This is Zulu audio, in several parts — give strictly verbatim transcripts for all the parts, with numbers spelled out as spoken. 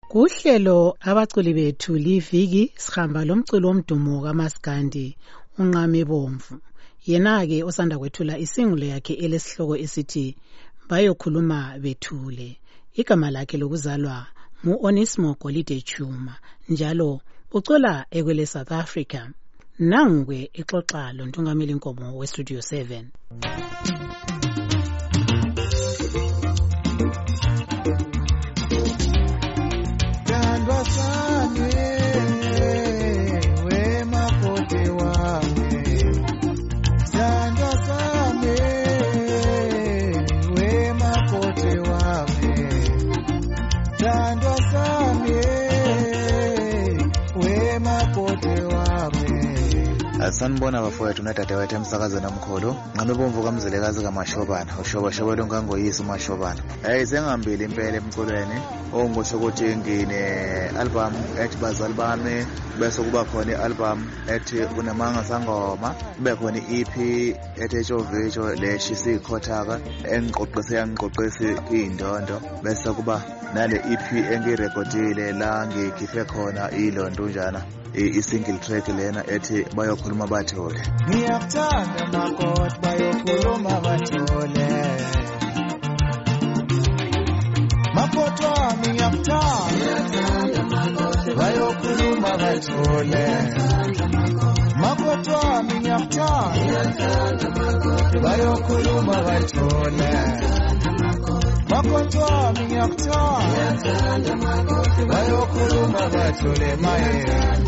Kuhlelo abaculi bethu liviki sihamba lomculo womdumo kaMaskandi unqame bomvu. Yena ke osanda kwethula isingulo yakhe elesihloko esithi bayokhuluma bethule. Igama lakhe lokuzalwa ngu Onismo Golide Chuma njalo ucula ekwele South Africa. Nangwe exoxa lontungameli Nkomo we Studio seven. Sanibona bafowethu natata wethu emsakazweni omkhulu nqame bomvu kamzelekazi kaMashobana ushoba shoba lonkangoyisa uMashobana. Hey sengihambile impela emculweni ongisho ukuthi ngine album ethi bazali bami bese kuba khona ialbum ethi unamanga sangoma kube khona i-E P ethi Chovicho leshisi ikhothaka engiqoqise yangiqoqisi indondo bese kuba nale E P engirekodile la ngikhiphe khona ilondunjana i-single track lena ethi bayokhuluma bathole. Ngiyakuthanda makoti bayokhuluma bathole. Makoti wami ngiyakuthanda makoti bayokhuluma bathole. Makoti wami ngiyakuthanda makoti bayokhuluma bathole. Makoti wami ngiyakuthanda makoti bayokhuluma bathole maye.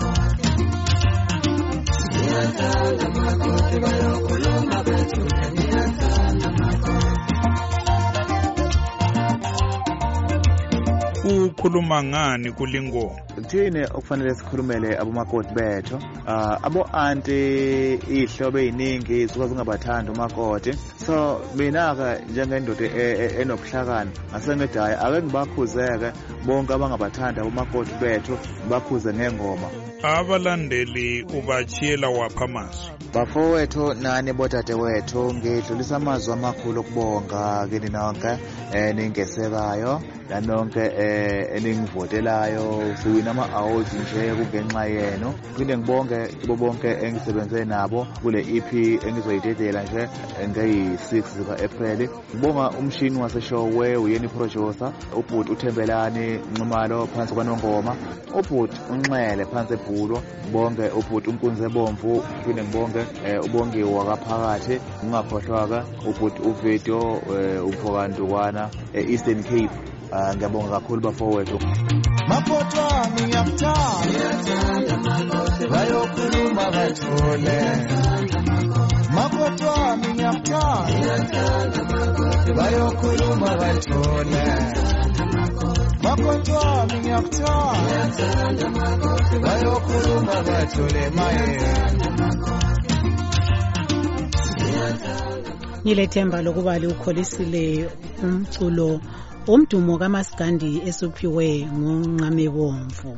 Ukhuluma ngani kulingo? Thine okufanele sikhulumele abomakoti bethu uh, abo anti ihlobo eziningi zisuka zingabathanda umakoti. So mina ke njengendoda enobuhlakani ngasengedaya ake ngibakhuzeke bonke abangabathanda abomakoti bethu bakhuze ngengoma. Abalandeli ubachiyela wapha amazwi? Bafowethu nani botate wethu ngidlulisa amazwi amakhulu okubonga kini nonke eningesekayo nanonke eningivotelayo siwina ama-awards nje kungenxa yenu. Phinde ngibonge kubo bonke engisebenze nabo kule E P engizoyidedela nje ngeyi-six zika-April. Ngibonga umshini waseshowe uyeni producer ubhuti uThembelani Nxumalo phansi kwaNongoma, ubhuti uNxele phansi eBhulo, bonke ubhuti uNkunze Bomvu, phinde ngibonge ubongiwe wakaphakathi ngingakhohlwaka ubhuti uVidio uMfokandukwana e-Eastern Cape. Ngiyabonga kakhulu bafowethu. Makoti wami ngiyakuthanda makoti bayokhuluma bathole. Makoti wami ngiyakuthanda makoti bayokhuluma bathole. Makoti wami ngiyakuthanda makoti bayokhuluma bathole maye. Ngilethemba lokuba liukholisile umculo umdumo kaMaskandi esuphiwe ngonqame bomvu.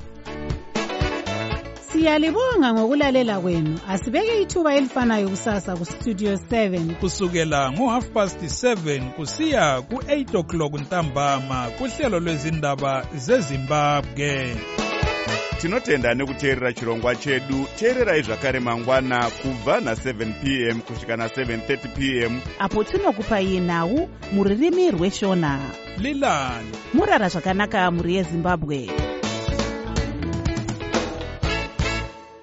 Siyalibonga ngokulalela kwenu. Asibeke ithuba elifanayo kusasa ku Studio seven kusukela ngo half past seven kusiya ku eight o'clock ntambama kuhlelo lwezindaba zeZimbabwe. Tinotenda nekuteerera chirongwa chedu. Teererai zvakare mangwana kubva na seven p m kusvika na seven thirty p m apo tinokupai nhau muririmi rweshona. Lilani Murara zvakanaka muri yeZimbabwe.